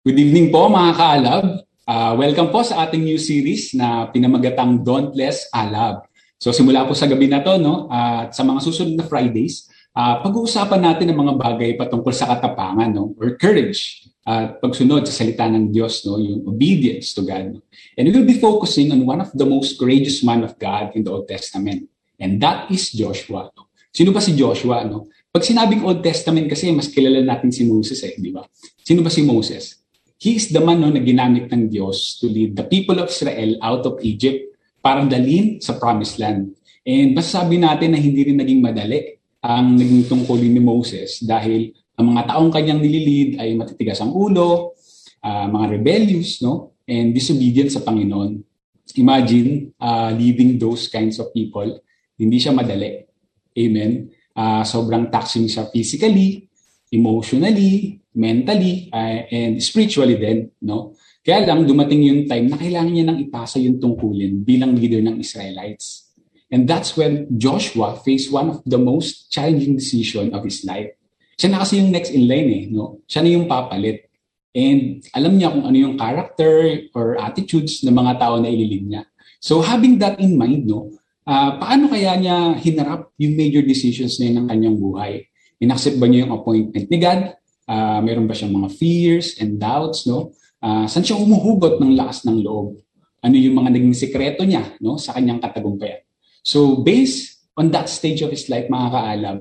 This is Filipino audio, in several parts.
Good evening po mga kaalab. Welcome po sa ating new series na pinamagatang Dauntless Alab. So simula po sa gabi na to, no? At sa mga susunod na Fridays, pag-uusapan natin ang mga bagay patungkol sa katapangan, no? Or courage. At pagsunod sa salita ng Diyos, no? Yung obedience to God. No? And we will be focusing on one of the most courageous man of God in the Old Testament. And that is Joshua. No? Sino ba si Joshua? No? Pag sinabing Old Testament kasi, mas kilala natin si Moses di ba? Sino ba si Moses? He is the man na ginamit ng Diyos to lead the people of Israel out of Egypt para dalhin sa Promised Land. And masasabi natin na hindi rin naging madali ang naging tungkulin ni Moses dahil ang mga taong kanyang nililid ay matitigas ang ulo, mga rebellious, no? And disobedient sa Panginoon. Imagine leading those kinds of people. Hindi siya madali. Amen? Sobrang taxing siya physically, emotionally, mentally, and spiritually din, no? Kaya lang dumating yung time na kailangan niya nang ipasa yung tungkulin bilang leader ng Israelites. And that's when Joshua faced one of the most challenging decision of his life. Siya na kasi yung next in line no? Siya na yung papalit. And alam niya kung ano yung character or attitudes ng mga tao na ililid niya. So having that in mind, no, paano kaya niya hinarap yung major decisions na yun ng kanyang buhay? Inaccept ba niya yung appointment ni God? Meron ba siyang mga fears and doubts, no? Saan siya umuhugot ng lakas ng loob? Ano yung mga naging sekreto niya, no, sa kanyang katagumpayan? So based on that stage of his life, mga kaalab,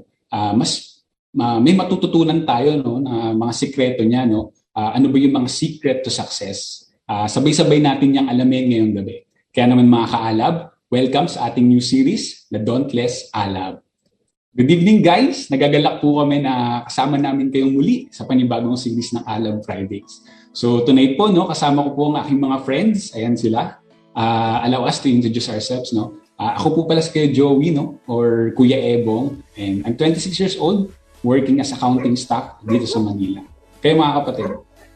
may matututunan tayo, no, na mga sekreto niya, no? Ano ba yung mga secret to success? Sabay-sabay natin yang alamin ngayong gabi. Kaya naman mga kaalab, welcome sa ating new series, The Dauntless Alab. Good evening guys! Nagagalak po kami na kasama namin kayong muli sa panibagong series ng Alab Fridays. So tonight po, no, kasama ko po ang aking mga friends. Ayan sila. Allow us to introduce ourselves. No? Ako po pala si Kuya Joey, no? Or Kuya Ebong. And I'm 26 years old, working as accounting staff dito sa Manila. Kayo mga kapatid.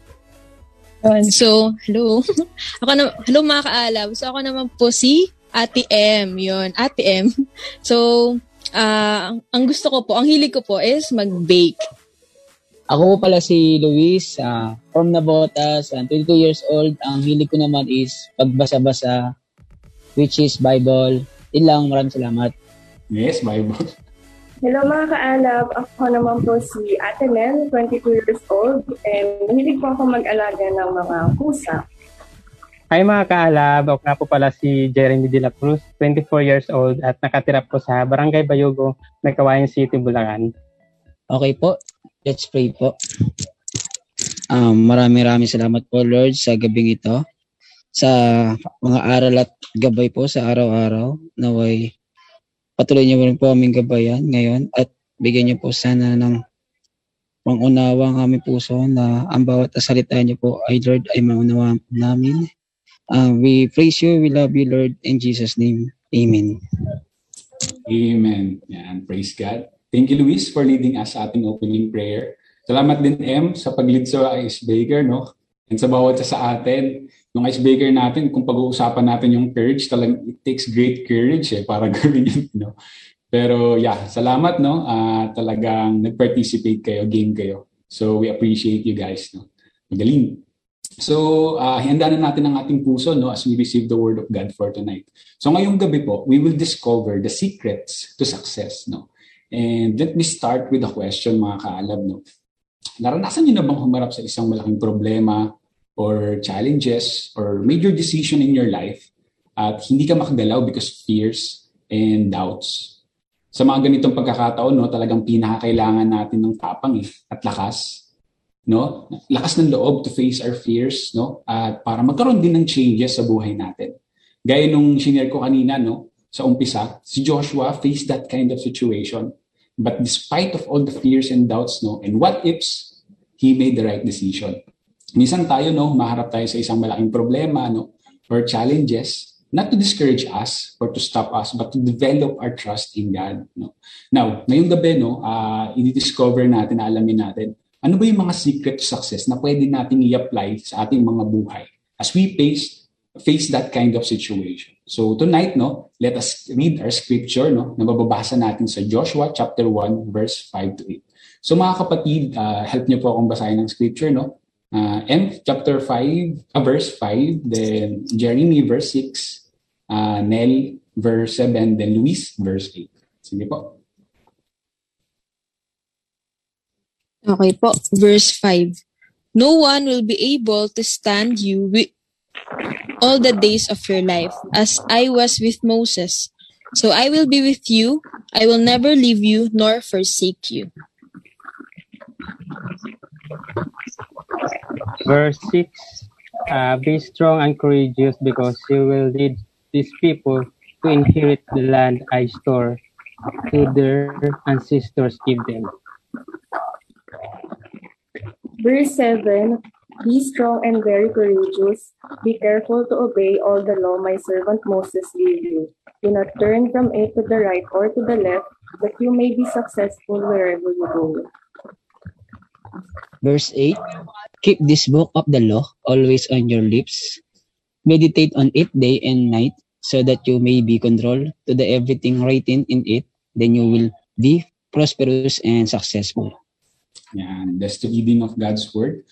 So, hello. Hello mga kaalab. So ako naman po si Ate M. Yun, Ate M. So, ang gusto ko po, ang hilig ko po is mag-bake. Ako po pala si Luis, from Navotas, 22 years old. Ang hilig ko naman is pagbasa-basa, which is Bible. Yun lang, maraming salamat. Yes, Bible. Hello mga kaalab, ako naman po si Ate Len, 22 years old. And hilig po ako mag-alaga ng mga pusa. Hi mga kaalab, ako nga po pala si Jeremy De La Cruz, 24 years old at nakatira po sa Barangay Bayugo, Kawayan City, Bulacan. Okay po, let's pray po. Maraming salamat po Lord sa gabing ito, sa mga aral at gabay po sa araw-araw. Naway patuloy niyo rin po aming gabayan ngayon at bigyan niyo po sana ng pangunawa ang aming puso na ang bawat salita niyo po ay Lord ay maunawaan po namin. We praise you, we love you, Lord, in Jesus' name. Amen. Amen. Yan, praise God. Thank you, Luis, for leading us sa ating opening prayer. Salamat din, M, sa pag-lead sa icebreaker, no? And sa bawat sa atin, yung icebreaker natin, kung pag-uusapan natin yung courage, talagang it takes great courage para gawin yun, no? Pero yeah, salamat, no? Talagang nag-participate kayo, game kayo. So we appreciate you guys, no? Magaling. So, handa na natin ang ating puso, no, as we receive the Word of God for tonight. So, ngayong gabi po, we will discover the secrets to success, no. And let me start with a question, mga kaalab, no. Naranasan niyo na bang humarap sa isang malaking problema or challenges or major decision in your life at hindi ka makagalaw because of fears and doubts? Sa mga ganitong pagkakataon, no, talagang pinakakailangan natin ng tapang at lakas. No? Lakas ng loob to face our fears, no? At para magkaroon din ng changes sa buhay natin. Gaya nung shinare ko kanina, no, sa umpisa, si Joshua faced that kind of situation. But despite of all the fears and doubts, no, and what ifs, he made the right decision. Minsan tayo, no, maharap tayo sa isang malaking problema, no, or challenges, not to discourage us or to stop us, but to develop our trust in God, no. Now, ngayong gabi, no, i-discover natin, alamin natin, ano ba yung mga secret to success na pwede natin i-apply sa ating mga buhay as we face that kind of situation. So tonight, no, let us read our scripture, no, na mababasa natin sa Joshua chapter 1 verse 5 to 8. So mga kapatid, help niyo po akong basahin ng scripture, no? chapter 5, verse 5, then Jeremy, verse 6, Nell, verse 7, then Luis, verse 8. Sige po. Okay po. Verse 5. No one will be able to stand you all the days of your life, as I was with Moses. So I will be with you. I will never leave you nor forsake you. Verse 6, be strong and courageous, because you will lead these people to inherit the land I swore to their ancestors give them. Verse 7, be strong and very courageous. Be careful to obey all the law my servant Moses gave you. Do not turn from it to the right or to the left, that you may be successful wherever you go. Verse 8, keep this book of the law always on your lips. Meditate on it day and night, so that you may be controlled to the everything written in it. Then you will be prosperous and successful. Yan, that's the reading of God's Word.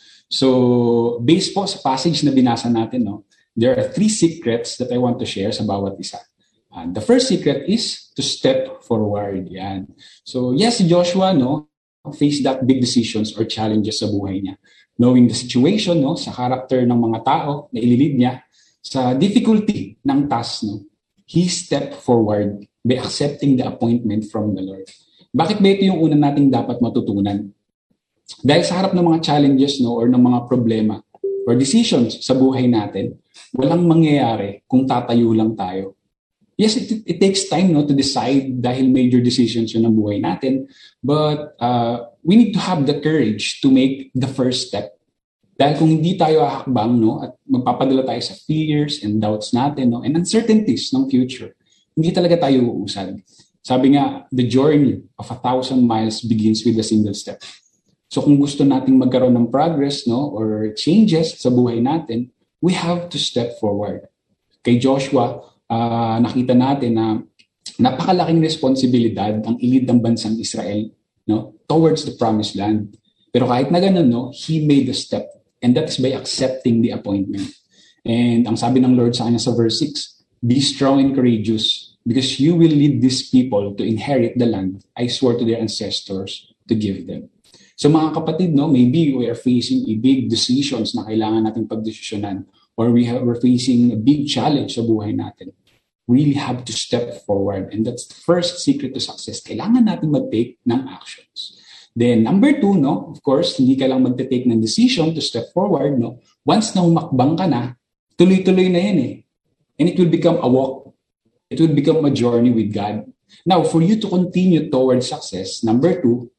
So, based po sa passage na binasa natin, no, there are 3 secrets that I want to share sa bawat isa. The first secret is to step forward. Yan. So, yes, Joshua, no, face that big decisions or challenges sa buhay niya. Knowing the situation, no, sa character ng mga tao na ililid niya, sa difficulty ng task, no, he stepped forward by accepting the appointment from the Lord. Bakit ba ito yung una nating dapat matutunan? Dahil sa harap ng mga challenges, no, or ng mga problema or decisions sa buhay natin, walang mangyayari kung tatayo lang tayo. Yes, it takes time, no, to decide dahil major decisions yun ang buhay natin, but we need to have the courage to make the first step. Dahil kung hindi tayo ahakbang, no, at magpapadala tayo sa fears and doubts natin, no, and uncertainties ng future, hindi talaga tayo uusad. Sabi nga, the journey of 1,000 miles begins with a single step. So kung gusto nating magkaroon ng progress, no, or changes sa buhay natin, we have to step forward. Kay Joshua, nakita natin na napakalaking responsibilidad ang ilid ng bansang Israel, no, towards the promised land. Pero kahit na ganun, no, he made a step, and that is by accepting the appointment. And ang sabi ng Lord sa kanya sa verse 6, be strong and courageous, because you will lead these people to inherit the land I swore to their ancestors to give them. So mga kapatid, no, maybe we are facing a big decisions na kailangan nating pagdesisyonan, or we're facing a big challenge sa buhay natin. We really have to step forward, and that's the first secret to success. Kailangan natin mag-take ng actions. Then number 2, no, of course, hindi ka lang mag-take ng decision to step forward, no. Once na humakbang ka na, tuloy-tuloy na yan eh. And it will become a walk. It will become a journey with God. Now, for you to continue towards success, number 2,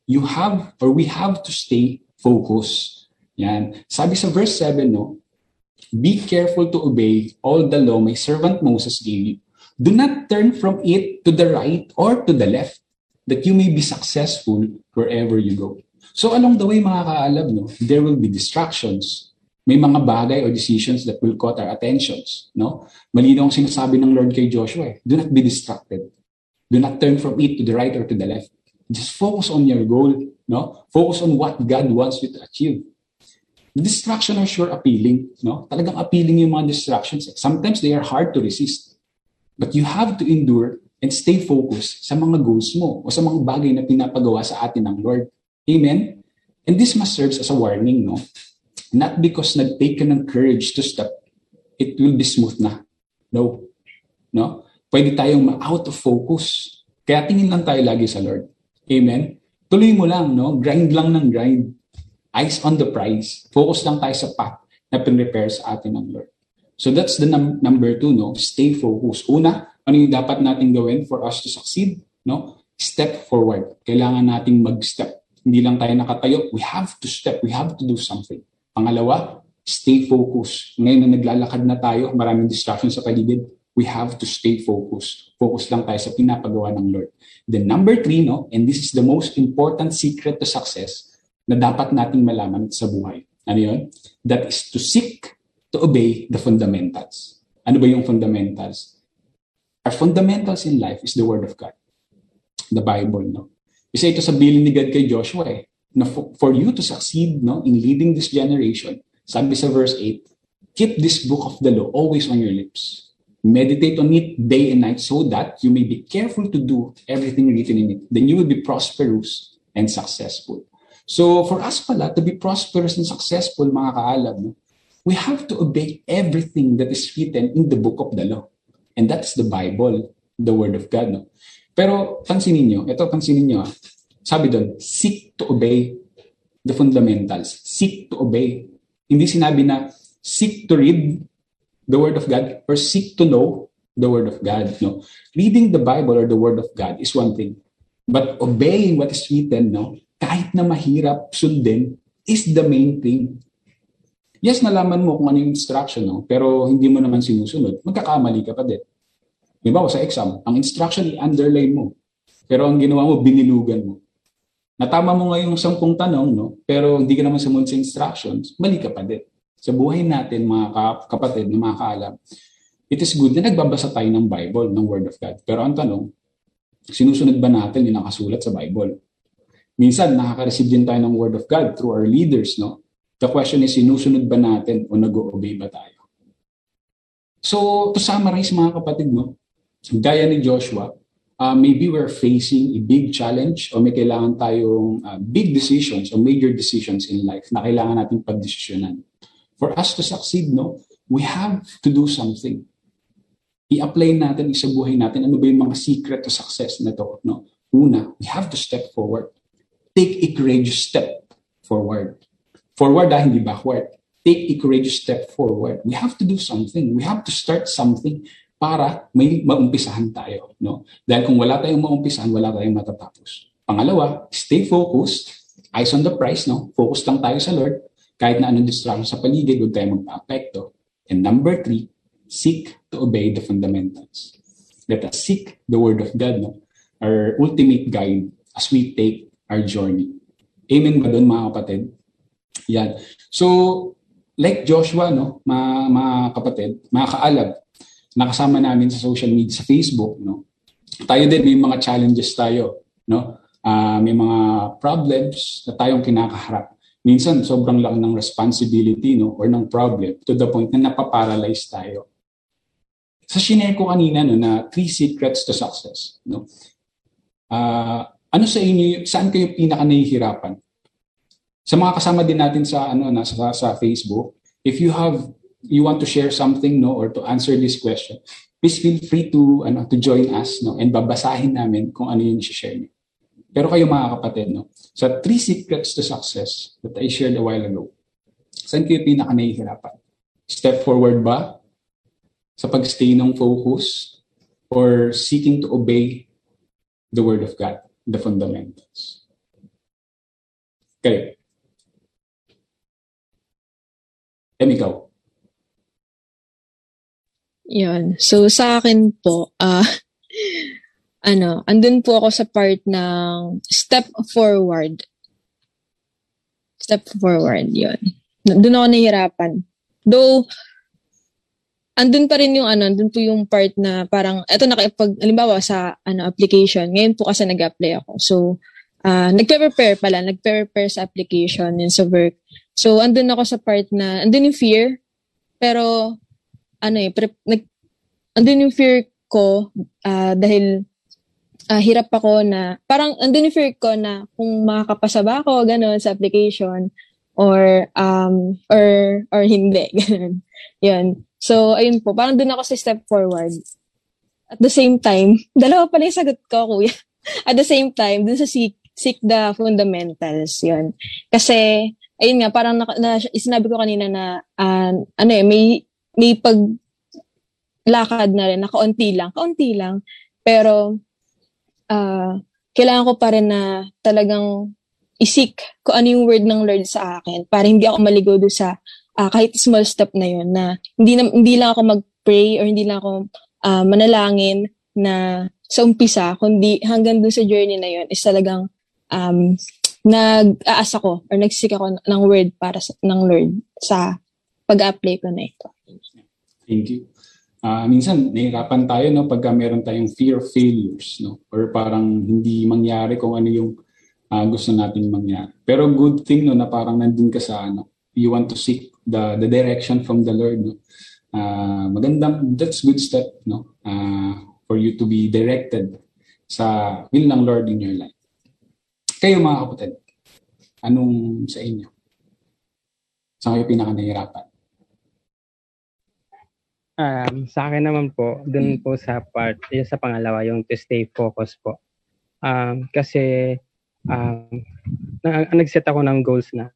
we have to stay focused. Yan. Sabi sa verse 7, no, be careful to obey all the law my servant Moses gave you. Do not turn from it to the right or to the left, that you may be successful wherever you go. So along the way, mga kaalab, no, there will be distractions. May mga bagay or decisions that will caught our attentions. No? Malinaw ang sinasabi ng Lord kay Joshua. Do not be distracted. Do not turn from it to the right or to the left. Just focus on your goal. No? Focus on what God wants you to achieve. The distractions are sure appealing. No? Talagang appealing yung mga distractions. Sometimes they are hard to resist. But you have to endure and stay focused sa mga goals mo o sa mga bagay na pinapagawa sa atin ng Lord. Amen? And this must serve as a warning. No? Not because nag-take ka ng courage to step, it will be smooth na. No. No? Pwede tayong ma-out of focus. Kaya tingin lang tayo lagi sa Lord. Amen? Tuloy mo lang, no? Grind lang ng grind. Eyes on the prize. Focus lang tayo sa path na pinrepare sa atin ng Lord. So that's the number 2, no? Stay focused. Una, ano yung dapat natin gawin for us to succeed? No? Step forward. Kailangan nating mag-step. Hindi lang tayo nakatayo. We have to step. We have to do something. Pangalawa, stay focused. Ngayon na naglalakad na tayo, maraming distractions sa paligid. We have to stay focused. Focus lang tayo sa pinapagawa ng Lord. Then number 3, no, and this is the most important secret to success na dapat nating malaman sa buhay. Ano yun? That is to seek to obey the fundamentals. Ano ba yung fundamentals? Our fundamentals in life is the Word of God. The Bible, no? Isa ito sa bilin ni God kay Joshua, na for you to succeed, no, in leading this generation, Sabi sa verse 8, keep this book of the law always on your lips. Meditate on it day and night so that you may be careful to do everything written in it. Then you will be prosperous and successful. So for us pala, to be prosperous and successful, mga kaalab, no, we have to obey everything that is written in the book of the law. And that's the Bible, the Word of God. No? Pero pansinin nyo, sabi doon, seek to obey the fundamentals. Seek to obey. Hindi sinabi na seek to read the Word of God or seek to know the Word of God. No? Reading the Bible or the Word of God is one thing. But obeying what is written, no, kahit na mahirap sundin, is the main thing. Yes, nalaman mo kung ano yung instruction, no? Pero hindi mo naman sinusunod, magkakamali ka pa din. Di ba, sa exam, ang instruction i-underline mo. Pero ang ginawa mo, binilugan mo. Natama mo nga yung 10 tanong, no? Pero hindi ka naman sumunod sa instructions, mali ka pa din. Sa buhay natin, mga kapatid, na mga kaalam, it is good na nagbabasa tayo ng Bible, ng Word of God. Pero ang tanong, sinusunod ba natin yung nakasulat sa Bible? Minsan, nakaka-receive din tayo ng Word of God through our leaders, no? The question is, sinusunod ba natin o nag-o-obey ba tayo? So, to summarize mga kapatid, no? Gaya ni Joshua, maybe we're facing a big challenge o may kailangan tayong big decisions o major decisions in life na kailangan natin pagdesisyonan. For us to succeed, no, we have to do something. I-apply natin sa buhay natin, ano ba yung mga secret to success na to? No? Una, we have to step forward. Take a courageous step forward. Forward, hindi backward. Take a courageous step forward. We have to do something. We have to start something para may maumpisahan tayo. No? Dahil kung wala tayong maumpisahan, wala tayong matatapos. Pangalawa, stay focused. Eyes on the prize. No? Focus lang tayo sa Lord. Kahit na anong distraction sa paligid, huwag tayo magpa-apekto. And number 3, seek to obey the fundamentals. Let us seek the Word of God, no? Our ultimate guide as we take our journey. Amen ba doon, mga kapatid? Yan. So, like Joshua, no, mga kapatid, mga kaalab, nakasama namin sa social media, sa Facebook, no, tayo din, may mga challenges tayo, no? May mga problems na tayong kinakaharap. Minsan, sobrang laki ng responsibility, no, or ng problem to the point na napaparalyze tayo. Sa shinare ko kanina, no, na 3 secrets to success. No? Ano sa inyo, saan kayo pinaka nahihirapan? Sa mga kasama din natin sa sa Facebook, if you want to share something, no, or to answer this question, please feel free to join us, no, and babasahin namin kung ano yung i-share niyo. Pero kayo mga kapatid, no, sa 3 secrets to success that I shared a while ago, saan kayo pinaka nahihirapan? Step forward ba? Sa pag-stay ng focus? Or seeking to obey the Word of God, the fundamentals? Okay. Ikaw. Yun. So, sa akin po, andun po ako sa part ng step forward. Step forward, yun. Doon ako nahihirapan. Though, andun pa rin yung andun po yung part na parang, eto halimbawa sa application, ngayon po kasi nag-apply ako. So, nagpe-prepare sa application yun sa work. So, andun ako sa part na, andun yung fear, pero, andun yung fear ko, dahil, hirap ako na, parang, andun yung fear ko na, kung makakapasa ba ako, gano'n, sa application, or hindi, gano'n. Yun. So, ayun po, parang dun ako sa step forward. At the same time, dalawa pala yung sagot ko, kuya. At the same time, dun sa seek the fundamentals, yun. Kasi, ayun nga, parang sinabi ko kanina na, may paglakad na rin, na kaunti lang. Pero, kailangan ko pa rin na talagang isik kung ano yung word ng Lord sa akin para hindi ako maligaw doon sa kahit small step na yun, na hindi lang ako mag-pray or hindi lang ako manalangin na sa umpisa, kundi hanggang doon sa journey na yun is talagang nag-aasa ko or nagsisik ako ng word ng Lord sa pag-apply ko na ito. Thank you. Minsan, nahihirapan tayo, no, pagka meron tayong fear of failures, no, or parang hindi mangyari kung ano yung gusto nating mangyari. Pero good thing, no, na parang nandun ka sa you want to seek the direction from the Lord, no? That's good step, no? For you to be directed sa will ng Lord in your life. Kayo mga kapatid, anong sa inyo? Saan kayo pinaka-nahirapan? Sa akin naman po, dun po sa part, yun sa pangalawa, yung to stay focused po. Kasi nag-set ako ng goals na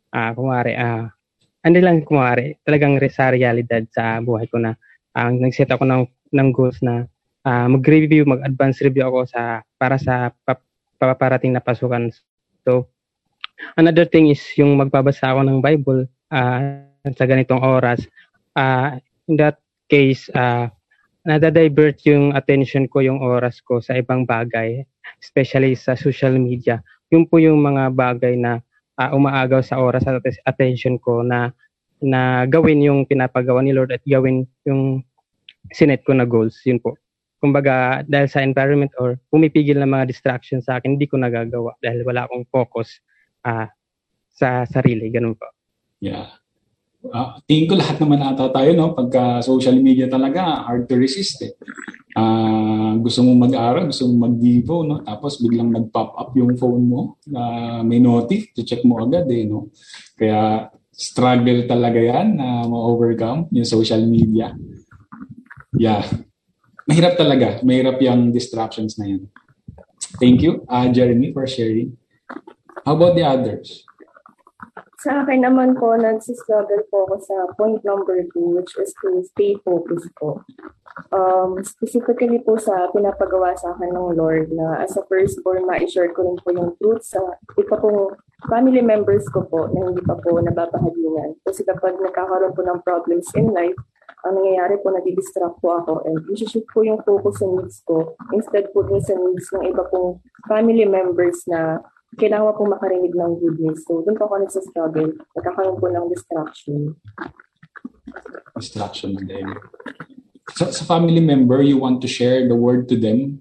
talagang sa realidad sa buhay ko na nag-set ako ng goals na mag-advance review ako para sa paparating na pasukan. So, another thing is yung magbabasa ako ng Bible sa ganitong oras. In that case, nadadivert yung attention ko, yung oras ko sa ibang bagay, especially sa social media. Yun po yung mga bagay na umaagaw sa oras at attention ko na gawin yung pinapagawa ni Lord at gawin yung sinet ko na goals. Yun po. Kumbaga, dahil sa environment or pumipigil ng mga distractions sa akin, hindi ko nagagawa dahil wala akong focus sa sarili. Ganun po. Yeah. Tingin ko lahat naman ata tayo, no? Pagka social media talaga, hard to resist eh. Gusto mong mag-aral, gusto mong mag-divo, no? Tapos biglang nag-pop up yung phone mo, may notif, check mo agad eh, no? Kaya struggle talaga yan na ma-overcome yung social media. Yeah. Mahirap talaga. Mahirap yung distractions na yan. Thank you, Jeremy, for sharing. How about the others? Sa akin naman po, nagsistruggle po ako sa point number 2, which is to stay focused po. Specifically po sa pinapagawa sa akin ng Lord na as a firstborn, ma-share ko rin po yung truth sa iba pong family members ko po na hindi pa po nababahagingan. Kasi kapag nagkakaroon po ng problems in life, ang nangyayari po, nadidistract po ako and isi-shift po yung focus sa needs ko instead po din sa needs ng iba pong family members na kailangan po makarinig ng good news. So, doon po ako nagsastruggle. Nagkakaroon po ng distraction. Distraction din. Sa family member, you want to share the word to them?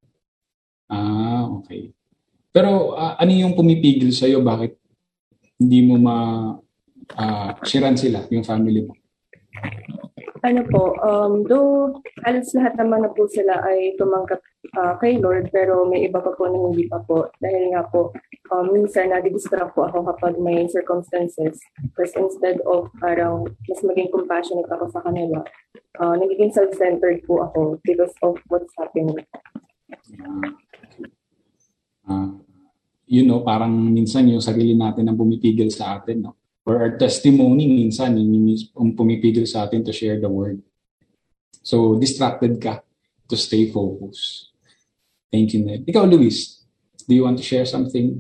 Okay. Pero ano yung pumipigil sa'yo? Bakit hindi mo sharean sila, yung family mo? Though halos lahat naman na po sila ay tumanggap kay Lord, pero may iba pa po na hindi pa po. Dahil nga po, minsan nadidistract po ako kapag may circumstances. Because instead of parang mas maging compassionate ako sa kanila, nagiging self-centered po ako because of what's happening. Parang minsan yung sarili natin ang pumipigil sa atin, no? Or our testimony minsan yung pumipigil sa atin to share the word. So, distracted ka to stay focused. Thank you, Ned. Ikaw, Luis, do you want to share something?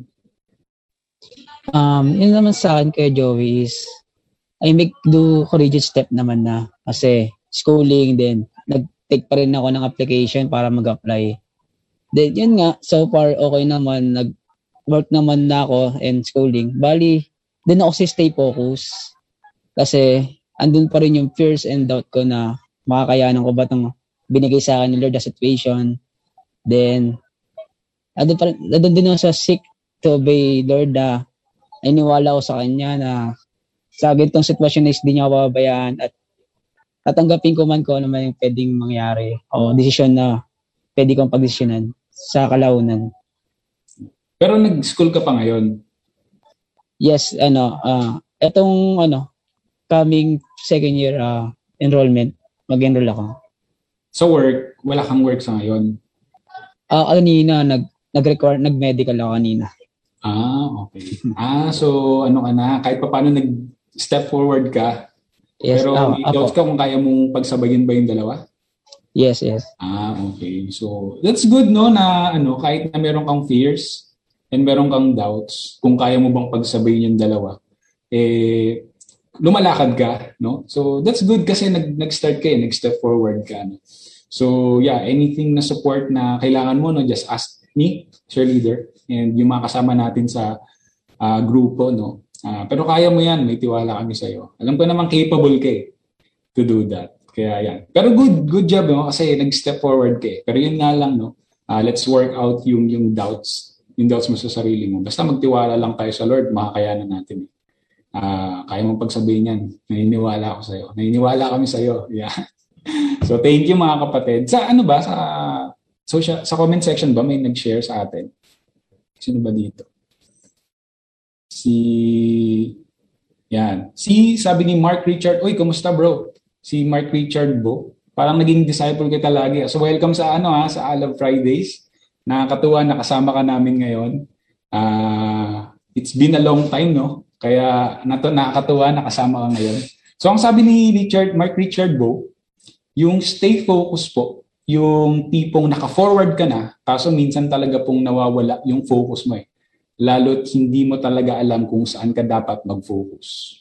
Yun naman sa akin kay Joey is I do courageous step naman na kasi schooling din. Nag-take pa rin ako ng application para mag-apply. Then, yun nga, so far okay naman. Nag-work naman na ako in schooling. Bali, din ako si stay focused kasi andun pa rin yung fears and doubt ko na makakayanan ko ba itong binigay sa akin ni Lord na situation. Then, andun din ako sa seek to obey Lord na iniwala ko sa Kanya na sa ganitong sitwasyon na hindi niya ako pababayaan at tatanggapin ko man kung ano man yung pwedeng mangyari o desisyon na pwede kong pagdesisyonan sa kalaunan. Pero nag-school ka pa ngayon? Yes, etong coming second year enrollment, mag-enroll ako. So work, wala kang work sa ngayon? Kanina, nag-medical ako kanina. Okay. So ka na, kahit pa paano nag-step forward ka, yes, pero may doubts ka kung kaya mong pagsabayin ba yung dalawa? Yes. Okay. So that's good, no, na kahit na meron kang fears, and meron kang doubts kung kaya mo bang pagsabayin yung dalawa, lumalakad ka, no? So, that's good kasi nag-start ka, nag-step forward ka, no? So, yeah, anything na support na kailangan mo, no, just ask me, cheerleader, and yung mga kasama natin sa grupo, no? Pero kaya mo yan, may tiwala kami sa'yo. Alam ko naman capable ka to do that. Kaya yan. Pero good job, no? Kasi nag-step forward ka. Pero yun nga lang, no? Let's work out yung doubts mo sa sarili mo. Basta magtiwala lang tayo sa Lord, makakayanan natin. Kaya mong pagsabihin yan. Naniniwala ako sa'yo. Naniniwala kami sa'yo. Yeah. So thank you mga kapatid. Sa ano ba? Sa comment section ba may nag-share sa atin? Sino ba dito? Sabi ni Mark Richard, uy, kumusta bro? Si Mark Richard Bo. Parang naging disciple kita lagi. So welcome sa sa Alab Fridays. Nakakatuwa nakasama ka namin ngayon. It's been a long time, no? Kaya nakakatuwa nakasama ka ngayon. So ang sabi ni Mark Richard Bo, yung stay focused po, yung tipong naka-forward ka na, kaso minsan talaga pong nawawala yung focus mo eh. Lalo't hindi mo talaga alam kung saan ka dapat mag-focus.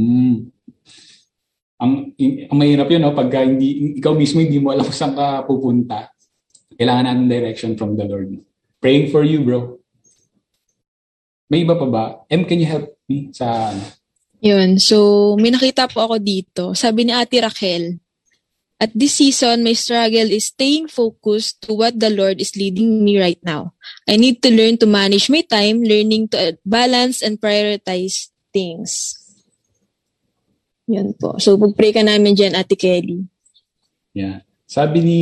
Ang mahirap yun, no? Pagka ikaw mismo hindi mo alam saan ka pupunta, kailangan natin direction from the Lord. Praying for you, bro. May iba pa ba? Can you help me sa Yun. So, may nakita po ako dito. Sabi ni Ate Raquel, at this season, my struggle is staying focused to what the Lord is leading me right now. I need to learn to manage my time, learning to balance and prioritize things. Yun po. So, pag-pray ka namin dyan, Ate Kelly. Yeah. Sabi ni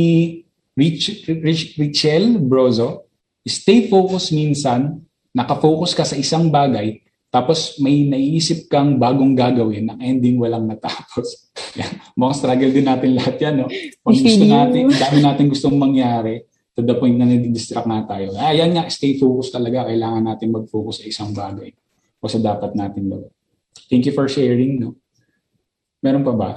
Richelle Brozo, stay focused minsan, nakafocus ka sa isang bagay, tapos may naiisip kang bagong gagawin, ang ending walang natapos. Yan. Mukhang struggle din natin lahat yan, no? Pag gusto natin, dami natin gustong mangyari, to the point na nadidistract na tayo. Yan nga, stay focused talaga. Kailangan natin mag-focus sa isang bagay o sa dapat natin gawin. Thank you for sharing, no? Meron pa ba?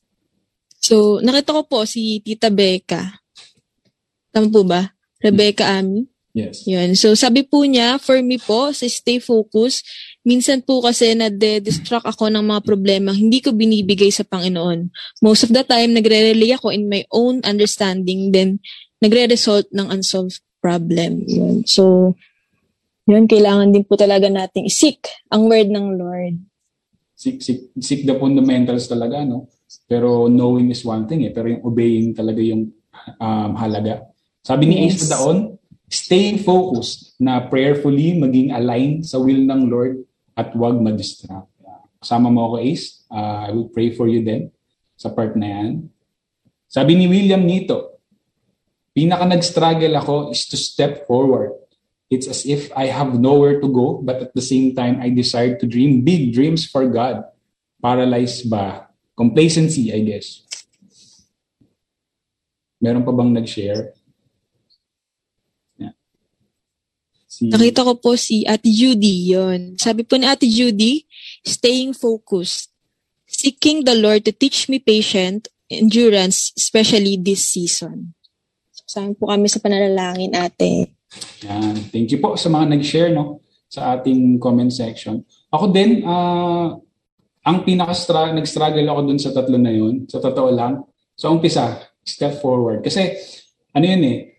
So, nakita ko po si Tita Becca. Tama po ba? Rebecca Ami? Yes. Yun. So, sabi po niya, for me po, sa stay focused, minsan po kasi na-distract ako ng mga problema hindi ko binibigay sa Panginoon. Most of the time, nagre-rely ako in my own understanding, then nagre-result ng unsolved problem. Yun. So, yun, kailangan din po talaga nating isik ang word ng Lord. Seek the fundamentals talaga, no? Pero knowing is one thing, pero yung obeying talaga yung halaga. Sabi ni Ace Daon, staying focused na prayerfully maging aligned sa will ng Lord at huwag ma-distract. Kasama mo ako, Ace. I will pray for you then sa part na yan. Sabi ni William Nito, pinaka nag-struggle ako is to step forward. It's as if I have nowhere to go, but at the same time, I desire to dream big dreams for God. Paralyzed ba? Complacency, I guess. Meron pa bang nag-share? Yeah. Nakita ko po si Ate Judy, yon. Sabi po ni Ate Judy, staying focused. Seeking the Lord to teach me patient endurance, especially this season. Kasama po kami sa panalangin, Ate. Yan. Thank you po sa mga nag-share, no, sa ating comment section. Ako din, ang nag-struggle ako dun sa tatlo na yun, sa totoo lang. So, umpisa, step forward. Kasi, ano yun eh,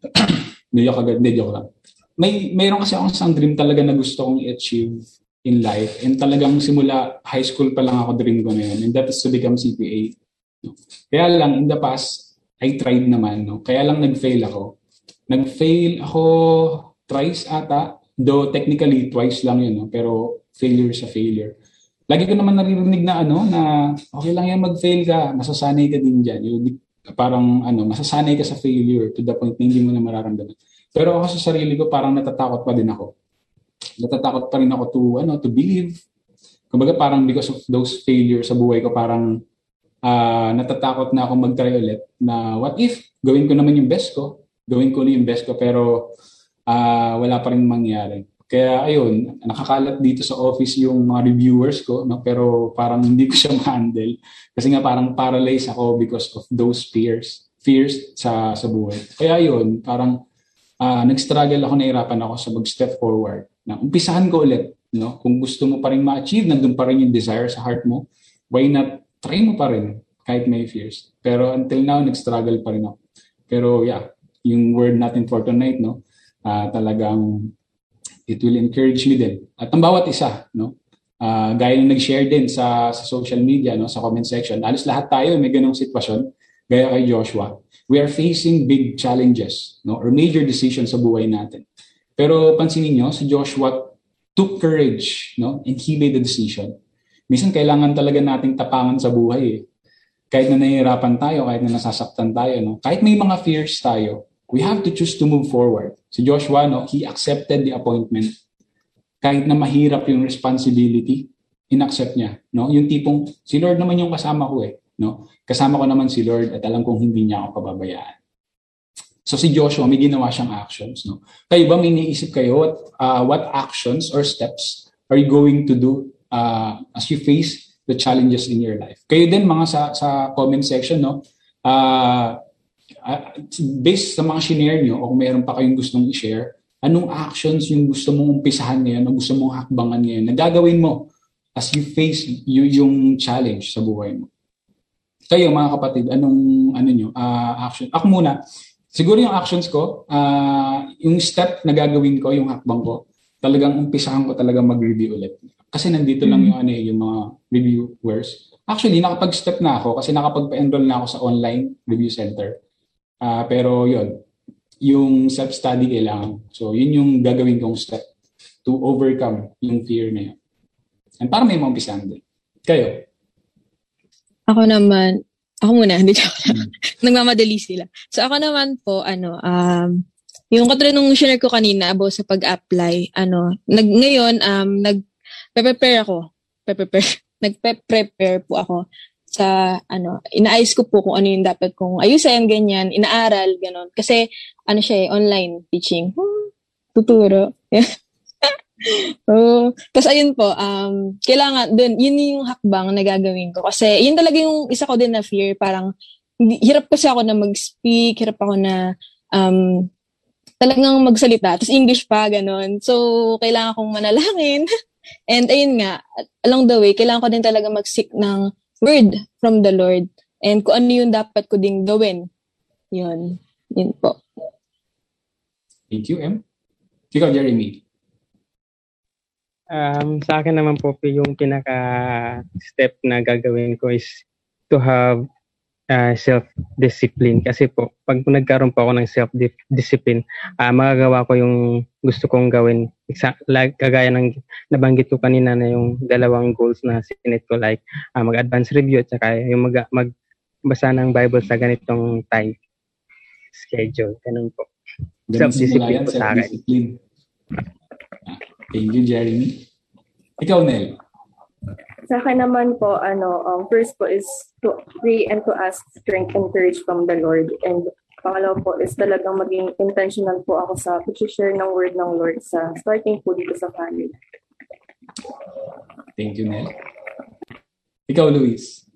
joke lang. Mayroon kasi akong isang dream talaga na gusto kong i-achieve in life. And talagang simula high school pa lang ako dream ko na yun. And that is to become CPA. No? Kaya lang, in the past, I tried naman. No? Kaya lang nag-fail ako. Nag-fail ako thrice ata. Though technically, twice lang yun. No? Pero failure sa failure. Lagi ko naman naririnig na na okay lang yan mag-fail ka. Masasanay ka din dyan. Parang masasanay ka sa failure to the point na hindi mo na mararamdaman. Pero ako sa sarili ko, parang natatakot pa din ako. Natatakot pa rin ako to believe. Kumbaga parang because of those failures sa buhay ko, parang natatakot na ako mag-try ulit na what if gawin ko naman yung best ko. Gawin ko yung best ko pero wala pa rin mangyari. Kaya ayun, nakakalat dito sa office yung mga reviewers ko, no? Pero parang hindi ko siya ma-handle. Kasi nga parang paralyzed ako because of those fears sa buhay. Kaya ayun, parang nag-struggle ako, nahirapan ako sa mag-step forward. Na umpisahan ko ulit, no? Kung gusto mo pa rin ma-achieve, nandun pa rin yung desire sa heart mo, why not try mo pa rin kahit may fears. Pero until now, nag-struggle pa rin ako. Pero yeah, yung word natin for tonight, no? Talagang it will encourage me din. At ang bawat isa, no? Gaya ng nag-share din sa social media, no? Sa comment section. Alos lahat tayo may ganong sitwasyon. Gaya kay Joshua. We are facing big challenges, no? Or major decisions sa buhay natin. Pero pansinin nyo, si Joshua took courage, no? And he made a decision. Minsan kailangan talaga nating tapangan sa buhay eh. Kahit na nahihirapan tayo, kahit na nasasaktan tayo, no? Kahit may mga fears tayo, we have to choose to move forward. Si Joshua, no, he accepted the appointment. Kahit na mahirap yung responsibility, inaccept niya. No? Yung tipong, si Lord naman yung kasama ko eh. No? Kasama ko naman si Lord at alam kong hindi niya ako pababayaan. So si Joshua, may ginawa siyang actions. No? Kayo ba may iniisip kayo what actions or steps are you going to do as you face the challenges in your life? Kayo din mga sa comment section, no? Based sa mga shinare nyo o kung mayroon pa kayong gustong i-share, anong actions yung gusto mong umpisahan ngayon o gusto mong hakbangan ngayon na gagawin mo as you face yung challenge sa buhay mo? Kayo mga kapatid, anong action? Ako muna, siguro yung actions ko, yung step na gagawin ko, yung hakbang ko, talagang umpisahan ko talaga mag-review ulit. Kasi nandito lang yung mga reviewers. Actually, nakapag-step na ako kasi nakapag-enroll na ako sa online review center. Pero yun, yung self-study kailangan. So, yun yung gagawin kong step to overcome yung fear na yun. And para may maumpisahan din. Kayo? Ako muna, hindi ako nagmamadali sila. So, ako naman po, yung katulad nung share ko kanina about sa pag-apply, ngayon, nagpe-prepare po ako sa, inaayos ko po kung ano yung dapat kong ayusin, ganyan, inaaral, ganon. Kasi, online teaching. Tuturo. Tapos ayun po, kailangan dun, yun yung hakbang na gagawin ko. Kasi yun talaga yung isa ko din na fear, parang hirap kasi ako na mag-speak, hirap ako na talagang magsalita, tapos English pa, ganon. So, kailangan kong manalangin. And ayun nga, along the way, kailangan ko din talaga mag-seek ng word from the Lord. And kung ano yung dapat ko ding gawin. Yun po. Thank you, M. Ikaw, Jeremy. Sa akin naman po, yung pinaka-step na gagawin ko is to have self-discipline. Kasi po, pag nagkaroon po ako ng self-discipline, magagawa ko yung gusto kong gawin. Kagaya ng nabanggit ko kanina na yung 2 goals na sinet ko, like mag-advance review at saka yung magbasa ng Bible sa ganitong time schedule. Ganun po. Self-discipline po sa akin. Thank you, Jeremy. Ikaw, Nel. Sa akin naman po, first po is to pray and to ask strength and courage from the Lord. And pangalawa po is talagang maging intentional po ako sa pag-share ng word ng Lord sa starting po dito sa family. Thank you, Nel. Ikaw, Luis.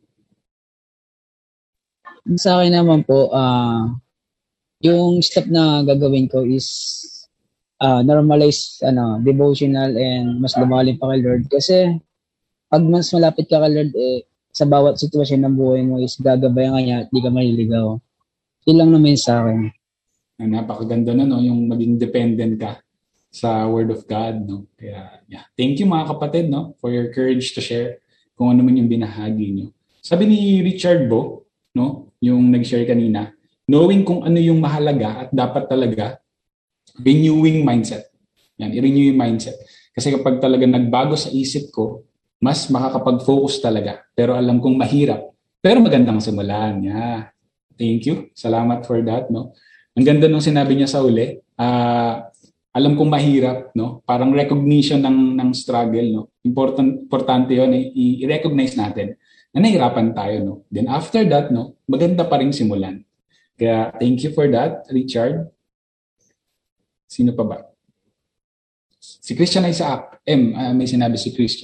Sa akin naman po, yung step na gagawin ko is normalize devotional and mas lumalim pa kay Lord. Kasi pag mas malapit ka kay Lord, sa bawat sitwasyon ng buhay mo is gagabayan ka niya at di ka maliligaw. Yun lang naman sa akin. Napakaganda na, no? Yung maging dependent ka sa Word of God, no? Kaya, yeah. Thank you mga kapatid, no? For your courage to share kung ano man yung binahagi nyo. Sabi ni Richard Bo, no? Yung nag-share kanina, knowing kung ano yung mahalaga at dapat talaga, renewing mindset. Yan, i-renew yung mindset. Kasi kapag talaga nagbago sa isip ko, mas makakapag-focus talaga. Pero alam kong mahirap. Pero magandang simulan. Yeah. Thank you. Salamat for that. No? Ang ganda nung sinabi niya sa uli. Alam kong mahirap. No? Parang recognition ng struggle. No? Importante yun. I-recognize natin na nahirapan tayo. No? Then after that, no, maganda pa rin simulan. Kaya thank you for that, Richard. Sino pa ba? Si Christian Isaac. May sinabi si Christian.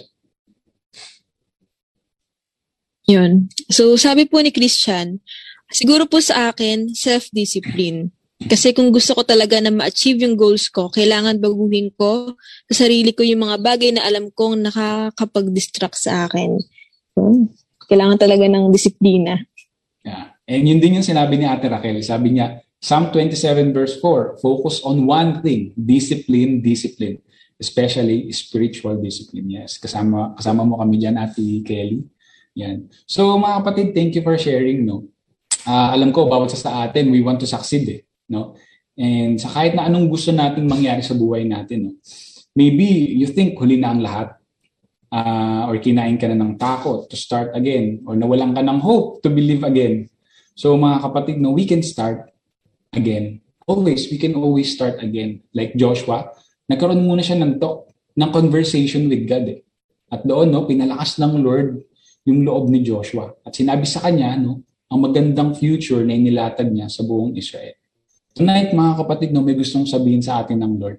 Yun. So, sabi po ni Christian, siguro po sa akin, self-discipline. Kasi kung gusto ko talaga na ma-achieve yung goals ko, kailangan baguhin ko sa sarili ko yung mga bagay na alam kong nakakapag-distract sa akin. So, kailangan talaga ng disiplina. Yeah. And yun din yung sinabi ni Ate Raquel. Sabi niya, Psalm 27 verse 4, focus on one thing, discipline. Especially spiritual discipline. Yes, kasama mo kami dyan, Ate Kelly. Yan. So mga kapatid, thank you for sharing, no. Alam ko bawat sa atin, we want to succeed, no. And sa kahit na anong gusto nating mangyari sa buhay natin, no. Maybe you think huli na ang lahat. or kinain ka na ng takot to start again, or nawalan ka ng hope to believe again. So mga kapatid, no, we can start again. Always, we can always start again. Like Joshua, nagkaroon muna siya ng conversation with God. At doon, no, pinalakas ng Lord yung loob ni Joshua. At sinabi sa kanya, no, ang magandang future na inilatag niya sa buong Israel. Tonight, mga kapatid, no, may gustong sabihin sa atin ng Lord.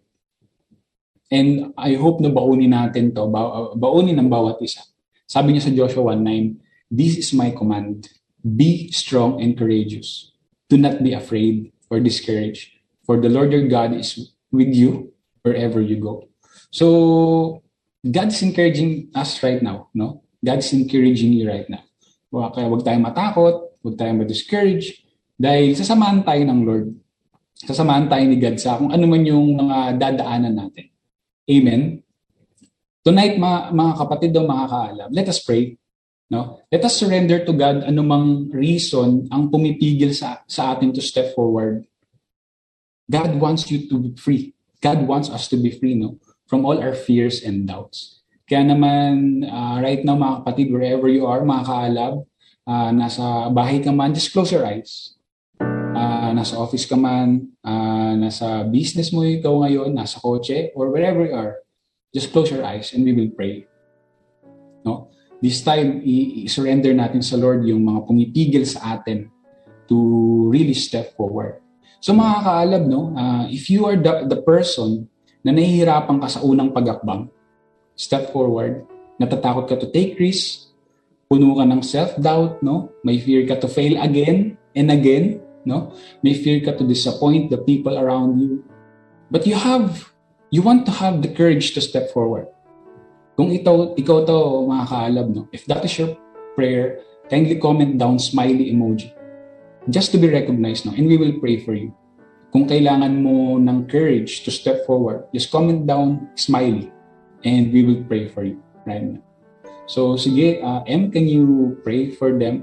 And I hope na baunin natin to, baunin ng bawat isa. Sabi niya sa Joshua 1:9, "This is my command. Be strong and courageous. Do not be afraid or discouraged, for the Lord your God is with you wherever you go." So, God is encouraging us right now, no? God is encouraging you right now. Kaya huwag tayong matakot, huwag tayong ma-discourage, dahil sasamahan tayo ng Lord. Sasamahan tayo ni God sa kung ano man yung mga dadaanan natin. Amen? Tonight, mga kapatid o mga kaalam, let us pray. No? Let us surrender to God anumang reason ang pumipigil sa atin to step forward. God wants you to be free. God wants us to be free, no? From all our fears and doubts. Kaya naman, right now mga kapatid, wherever you are, mga kaalab, nasa bahay ka man, just close your eyes. Nasa office ka man, nasa business mo ikaw ngayon, nasa kotse, or wherever you are, just close your eyes and we will pray. No? This time, i-surrender natin sa Lord yung mga pumipigil sa atin to really step forward. So mga kaalab, no, if you are the person na nahihirapan ka sa unang pag-akbang, step forward, natatakot ka to take risks, puno ka ng self-doubt, no? May fear ka to fail again and again, no? May fear ka to disappoint the people around you. But you want to have the courage to step forward. Kung ikaw to, mga kaalab, no? If that is your prayer, kindly comment down smiley emoji. Just to be recognized, no? And we will pray for you. Kung kailangan mo ng courage to step forward, just comment down smiley and we will pray for you right now. So, sige, Em, can you pray for them?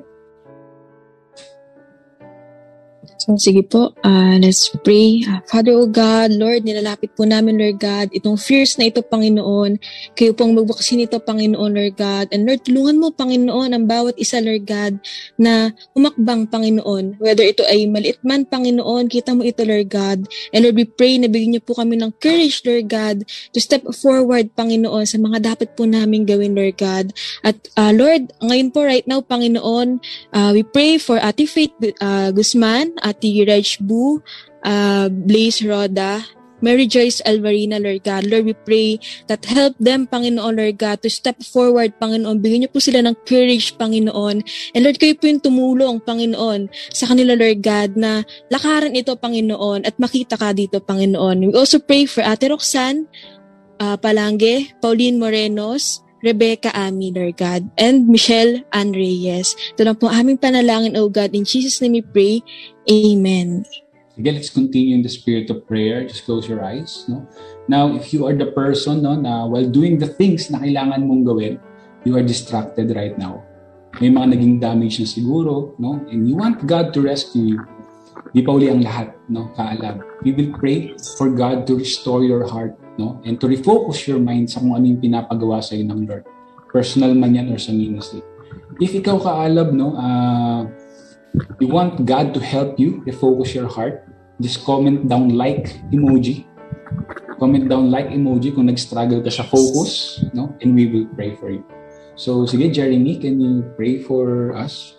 So, sige po, let's pray. Father, O God, Lord, nilalapit po namin, Lord God, itong fears na ito, Panginoon. Kayo pong magbuksin ito, Panginoon, Lord God. And Lord, tulungan mo, Panginoon, ang bawat isa, Lord God, na umakbang, Panginoon. Whether ito ay maliit man, Panginoon, kita mo ito, Lord God. And Lord, we pray na bigyan niyo po kami ng courage, Lord God, to step forward, Panginoon, sa mga dapat po namin gawin, Lord God. At Lord, ngayon po, right now, Panginoon, we pray for Ate Faith Guzman, Ate Reg Bu, Blaze Roda, Mary Joyce Alvarina, Lord God. Lord, we pray that help them, Panginoon, Lord God, to step forward, Panginoon. Bigyan niyo po sila ng courage, Panginoon. And Lord, kayo po yung tumulong, Panginoon, sa kanila, Lord God, na lakaran ito, Panginoon, at makita ka dito, Panginoon. We also pray for Ate Roxanne Palangge, Pauline Morenos, Rebecca Ami, Lord God, and Michelle Ann Reyes. Ito lang po aming panalangin, O God. In Jesus' name we pray. Amen. Sige, let's continue in the spirit of prayer. Just close your eyes. No? Now, if you are the person, no, na while doing the things na kailangan mong gawin, you are distracted right now. May mga naging damage na siguro, no? And you want God to rescue you. Di pa uli ang lahat, no? Kaalab. We will pray for God to restore your heart, no? And to refocus your mind sa kung ano yung pinapagawa sa iyo ng Lord. Personal man yan or sa ministry. If ikaw kaalab, no, you want God to help you refocus your heart, just comment down like emoji. Comment down like emoji kung nag-struggle ka sa focus, no? And we will pray for you. So, sige, Jeremy, can you pray for us?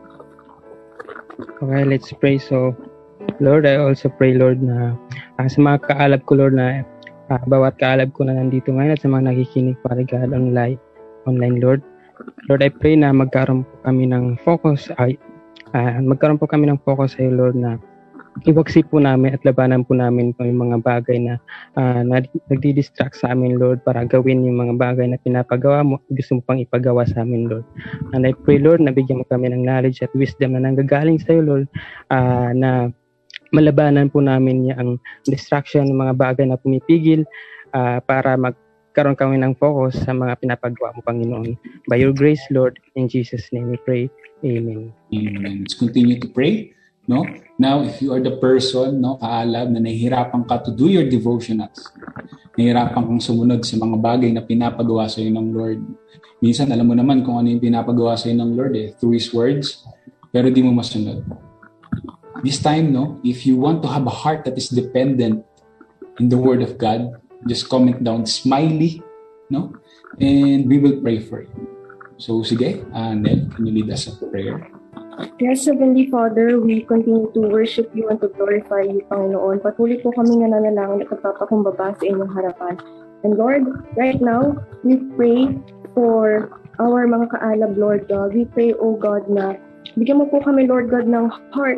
Okay, let's pray. So, Lord, I also pray, Lord, na sa mga kaalab ko, Lord, na bawat kaalab ko na nandito ngayon at sa mga nakikinig, Father God, online, Lord. Lord, I pray na magkaroon po kami ng focus sa iyo, Lord, na iwaksi po namin at labanan po namin yung mga bagay na nagdi-distract sa amin, Lord, para gawin yung mga bagay na pinapagawa mo, gusto mo pang ipagawa sa amin, Lord. And I pray, Lord, na bigyan mo kami ng knowledge at wisdom na nanggagaling sa iyo, Lord, na malabanan po namin yung distraction ng mga bagay na pumipigil para magkaroon kami ng focus sa mga pinapagawa mo, Panginoon. By your grace, Lord, in Jesus' name we pray. Amen. Amen. Let's continue to pray. No? Now, if you are the person, no, kaalab, na nahihirapan ka to do your devotionals, nahihirapan kang sumunod sa mga bagay na pinapagawa sa iyo ng Lord. Minsan, alam mo naman kung ano yung pinapagawa sa iyo ng Lord through His words, pero di mo masunod. This time, no, if you want to have a heart that is dependent in the Word of God, just comment down smiley, no, and we will pray for you. So, sige, Nel, can you lead us in prayer? Yes, Heavenly Father, we continue to worship you and to glorify you, Panginoon. Patuloy po kami nananalangin at nagpapakumbaba sa inyong harapan. And Lord, right now, we pray for our mga kaalab, Lord God. We pray, O God, na bigyan mo po kami, Lord God, ng heart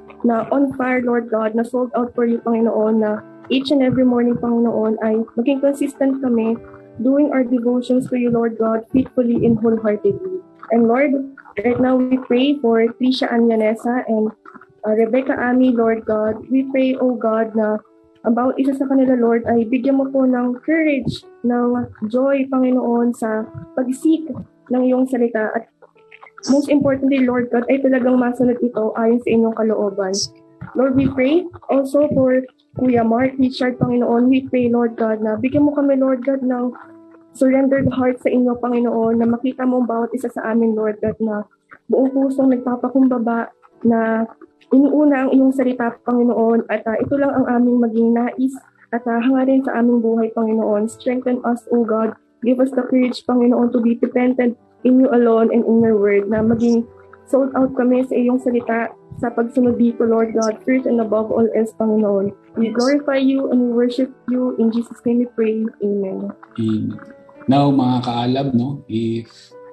na on fire, Lord God, na sold out for you, Panginoon, na each and every morning, Panginoon, ay maging consistent kami doing our devotions to you, Lord God, faithfully and wholeheartedly. And Lord, right now we pray for Trisha Anyanesa and Rebecca Ami, Lord God. We pray, O God, na about isa sa kanila, Lord, ay bigyan mo po ng courage, ng joy, Panginoon, sa pag-seek ng iyong salita. At most importantly, Lord God, ay talagang masunod ito ayon sa inyong kalooban. Lord, we pray also for Kuya Mark Richard, Panginoon. We pray, Lord God, na bigyan mo kami, Lord God, ng surrendered heart sa inyo, Panginoon, na makita mo bawat isa sa amin, Lord God, na buong pusong nagpapakumbaba, na inuuna ang iyong salita, Panginoon, at ito lang ang aming maging nais at hangarin sa aming buhay, Panginoon. Strengthen us, O God. Give us the courage, Panginoon, to be dependent in you alone and in your word, na maging sold out kami sa iyong salita sa pagsunod dito, Lord God, first and above all else, Panginoon. We glorify you and we worship you. In Jesus' name we pray. Amen. Amen. Now, mga kaalab, no, if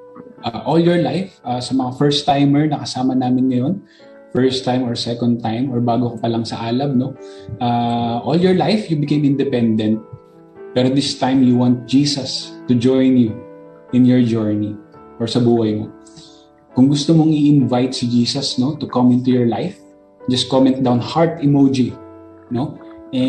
all your life, sa mga first-timer na kasama namin ngayon, first time or second time, or bago ko pa lang sa alab, no, all your life, you became independent. Pero this time, you want Jesus to join you in your journey or sa buhay mo. Kung gusto mong i-invite si Jesus, no, to come into your life, just comment down heart emoji, no,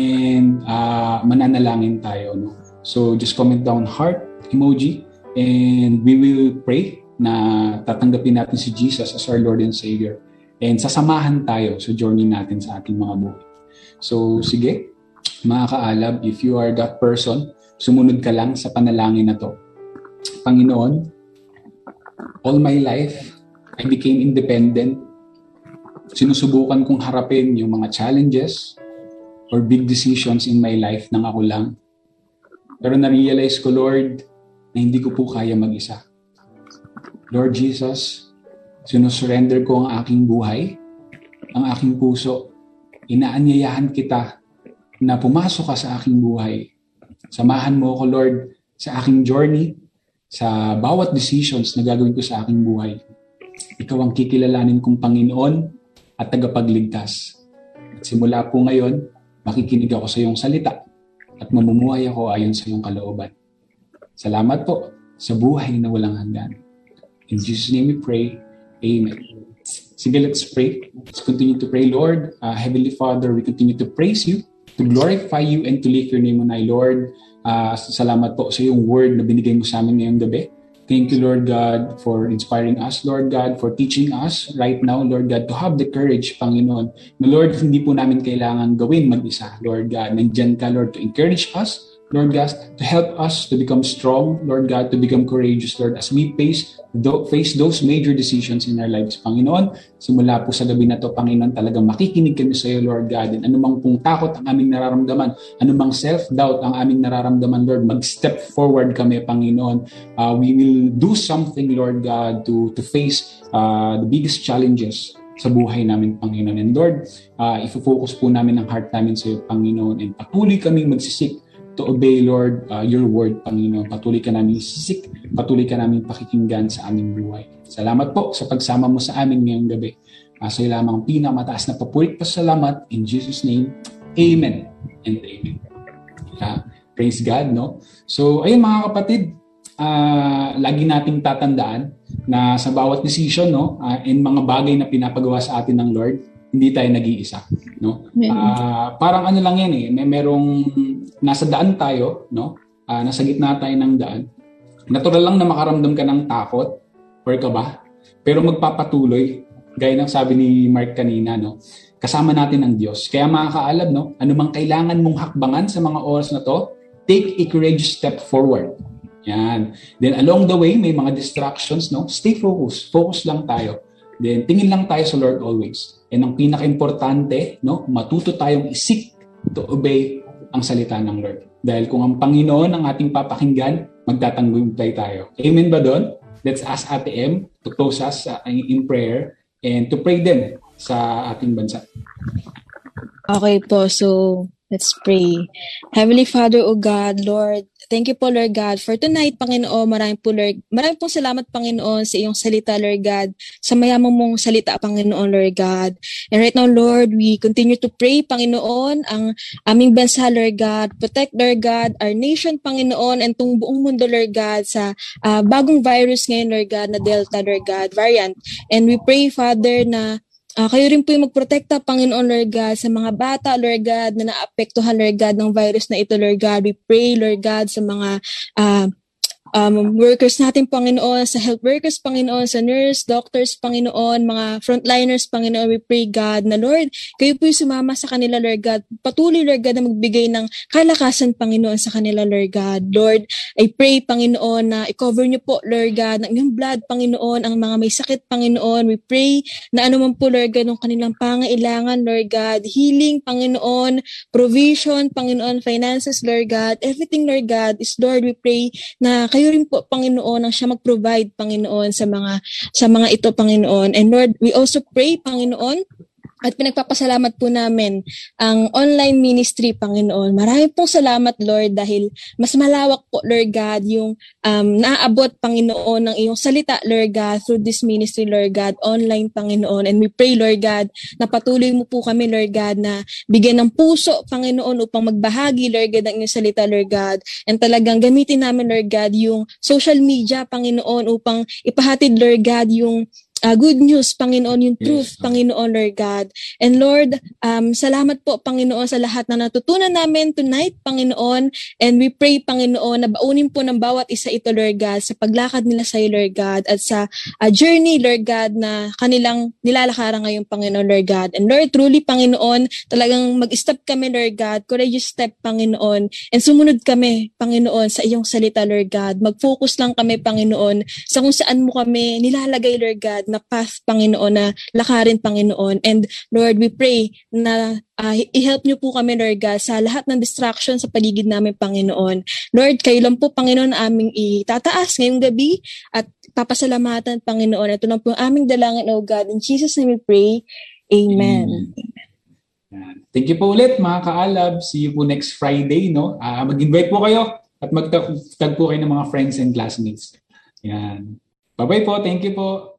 and mananalangin tayo, no. So, just comment down heart emoji and we will pray na tatanggapin natin si Jesus as our Lord and Savior. And sasamahan tayo sa journey natin sa ating mga buhay. So, sige, mga kaalab, if you are that person, sumunod ka lang sa panalangin na to. Panginoon, all my life, I became independent. Sinusubukan kong harapin yung mga challenges or big decisions in my life nang ako lang. Pero na-realize ko, Lord, na hindi ko po kaya mag-isa. Lord Jesus, sinusurrender ko ang aking buhay, ang aking puso. Inaanyayahan kita na pumasok ka sa aking buhay. Samahan mo ako, Lord, sa aking journey, sa bawat decisions na gagawin ko sa aking buhay. Ikaw ang kikilalanin kong Panginoon at tagapagligtas. At simula po ngayon, makikinig ako sa iyong salita at mamumuhay ako ayon sa iyong kalooban. Salamat po sa buhay na walang hanggan. In Jesus' name we pray. Amen. Sige, let's pray. Let's continue to pray, Lord. Heavenly Father, we continue to praise you, to glorify you, and to lift your name on high, Lord. Salamat po sa iyong word na binigay mo sa amin ngayong gabi. Thank you, Lord God, for inspiring us, Lord God, for teaching us right now, Lord God, to have the courage, Panginoon. Na Lord, hindi po namin kailangan gawin mag-isa, Lord God. Nandiyan ka, Lord, to encourage us, Lord God, to help us to become strong, Lord God, to become courageous, Lord, as we face those major decisions in our lives, Panginoon. Simula po sa gabi na to, Panginoon, talagang makikinig kami sa iyo, Lord God, and anumang pong takot ang aming nararamdaman, anumang self-doubt ang aming nararamdaman, Lord, mag-step forward kami, Panginoon. We will do something, Lord God, to face the biggest challenges sa buhay namin, Panginoon. And Lord, ifo-focus po namin ang heart namin sa iyo, Panginoon, and patuloy kaming magsisik to obey, Lord, your word, Panginoon. Patuloy ka namin sisik, patuloy ka namin pakikinggan sa aming buhay. Salamat po sa pagsama mo sa amin ngayong gabi. Sa iyo lamang pinakamataas na papurit pasalamat. In Jesus' name, Amen and Amen. Praise God, no? So, ayun mga kapatid, lagi nating tatandaan na sa bawat decision, no, in mga bagay na pinapagawa sa atin ng Lord, hindi tayo nag-iisa, no? Parang ano lang yan merong nasa daan tayo, no? Nasa gitna tayo ng daan. Natural lang na makaramdam ka ng takot or kaba, pero magpapatuloy, gaya ng sabi ni Mark kanina, no? Kasama natin ang Diyos. Kaya mga kaalab, no, anumang kailangan mong hakbangan sa mga oras na to, take a courageous step forward. Yan. Then along the way, may mga distractions, no? Stay focused. Focus lang tayo. Then tingin lang tayo sa Lord always. And ang pinaka-importante, no? Matuto tayong isik to obey ang salita ng Lord. Dahil kung ang Panginoon ang ating papakinggan, magtatanggutay tayo. Amen ba doon? Let's ask Ate M to close us in prayer and to pray din sa ating bansa. Okay po, so let's pray. Heavenly Father, O God, Lord, thank you po, Lord God, for tonight, Panginoon. Maraming pong salamat, Panginoon, sa iyong salita, Lord God, sa mayamang mong salita, Panginoon, Lord God. And right now, Lord, we continue to pray, Panginoon, ang aming bansa, Lord God. Protect, Lord God, our nation, Panginoon, and itong buong mundo, Lord God, sa bagong virus ngayon, Lord God, na Delta, Lord God, variant. And we pray, Father, na kayo rin po yung magprotekta, Panginoon, Lord God, sa mga bata, Lord God, na naapektuhan, Lord God, ng virus na ito, Lord God. We pray, Lord God, sa mga workers natin, Panginoon, sa health workers, Panginoon, sa nurse, doctors, Panginoon, mga frontliners, Panginoon. We pray, God, na Lord, kayo po yung sumama sa kanila, Lord God. Patuloy, Lord God, na magbigay ng kalakasan, Panginoon, sa kanila, Lord God. Lord, I pray, Panginoon, na i-cover niyo po, Lord God, ng iyong blood, Panginoon, ang mga may sakit, Panginoon. We pray na ano man po, Lord God, ng kanilang pangailangan, Lord God, healing, Panginoon, provision, Panginoon, finances, Lord God, everything, Lord God, is, Lord, we pray na kayo rin po, Panginoon, ang siya mag-provide, Panginoon, sa mga ito, Panginoon. And Lord, we also pray, Panginoon, at pinagpapasalamat po namin ang online ministry, Panginoon. Marami pong salamat, Lord, dahil mas malawak po, Lord God, yung naaabot, Panginoon, ng iyong salita, Lord God, through this ministry, Lord God, online, Panginoon. And we pray, Lord God, na patuloy mo po kami, Lord God, na bigyan ng puso, Panginoon, upang magbahagi, Lord God, ng iyong salita, Lord God. And talagang gamitin namin, Lord God, yung social media, Panginoon, upang ipahatid, Lord God, yung good news, Panginoon, yung truth, Yes. Panginoon, Lord God. And Lord, salamat po, Panginoon, sa lahat na natutunan namin tonight, Panginoon. And we pray, Panginoon, na baunin po ng bawat isa ito, Lord God, sa paglakad nila sa iyo, Lord God, at sa journey, Lord God, na kanilang nilalakaran ngayon, Panginoon, Lord God. And Lord, truly, Panginoon, talagang mag-step kami, Lord God, courageous step, Panginoon, and sumunod kami, Panginoon, sa iyong salita, Lord God. Mag-focus lang kami, Panginoon, sa kung saan mo kami nilalagay, Lord God, na path, Panginoon, na lakarin, Panginoon. And Lord, we pray na i-help niyo po kami, Lord God, sa lahat ng distraction sa paligid namin, Panginoon. Lord, kayo lang po, Panginoon, aming itataas ngayong gabi at papasalamatan, Panginoon. Ito lang po ang aming dalangin, O God. In Jesus' name we pray. Amen. Yan. Thank you po ulit, mga kaalab. See you po next Friday, no? Mag-invite po kayo at magtag po kayo ng mga friends and classmates. Yan. Bye-bye po. Thank you po.